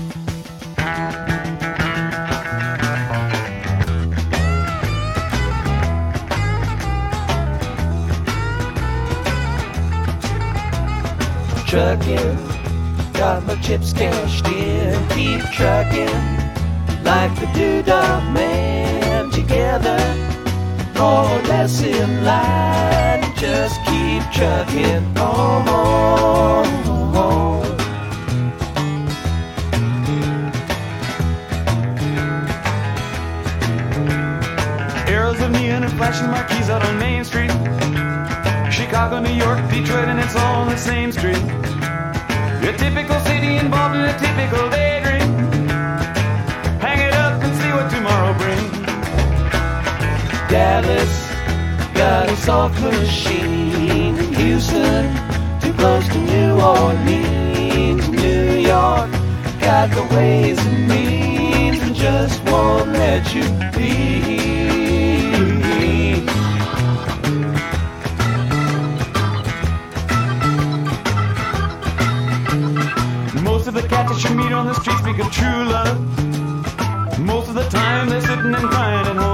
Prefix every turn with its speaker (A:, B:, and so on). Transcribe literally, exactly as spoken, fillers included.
A: Trucking, got my chips cashed in. Keep trucking like the Doodah Man. Together, more or less in line. Just keep trucking on.
B: Arrows of neon and flashing marquees out on Main Street. Chicago, New York, Detroit, and it's all on the same street. A typical city involved in a typical daydream. Hang it up and see what tomorrow brings.
A: Dallas got a soft machine. Houston, too close to New Orleans. New York got the ways and means and just won't let you be.
B: Most of the cats that you meet on the street speak of true love. Most of the time they're sitting and crying at home.